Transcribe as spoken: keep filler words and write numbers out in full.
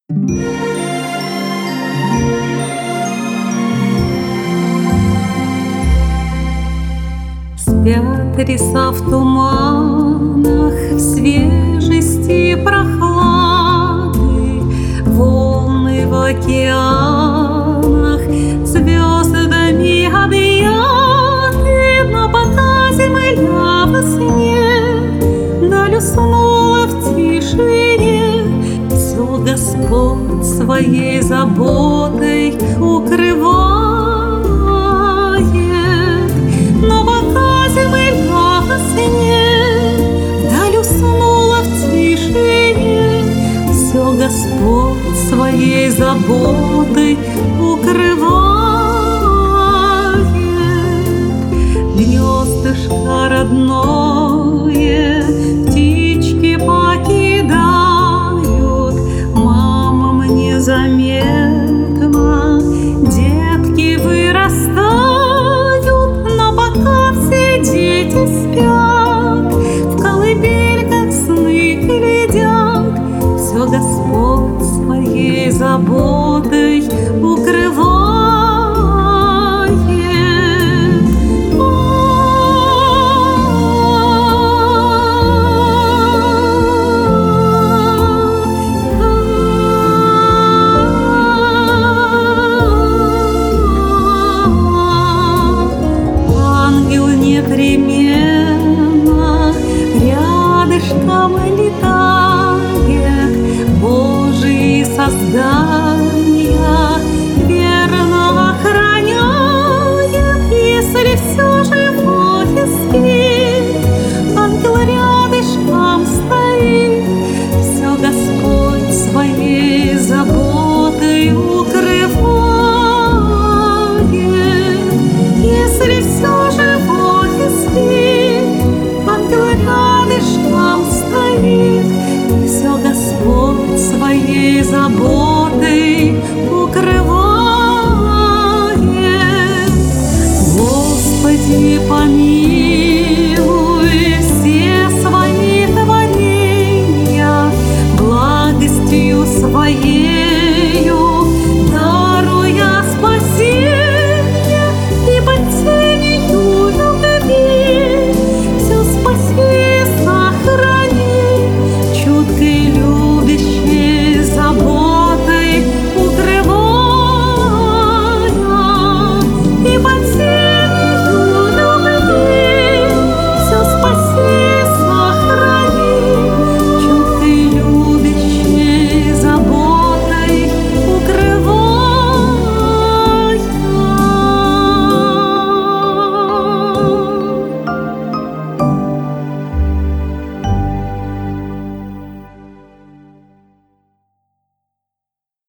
Спят леса в туманах, в свежести прохлады, волны в океанах звездами объяты. На пока земля во сне даль уснула в тишине, все Господь своей заботой укрывает. Но пока земля во сне даль уснула в тишине, все Господь своей заботой укрывает. Гнездышко родное птички покидают, мамам незаметно детки вырастают. Но пока все дети спят, в колыбельках сны глядят, все Господь своей заботой укрывает. Непременно рядышком летает, Божьи создания верно охраняет. Если все живое спит, ангел рядышком стоит, все Господь своей заботой укрывает. Если все живое спит, ангел рядышком стоит, все Господь своей заботой укрывает. Господи, помилуй все свои творения, благостью своей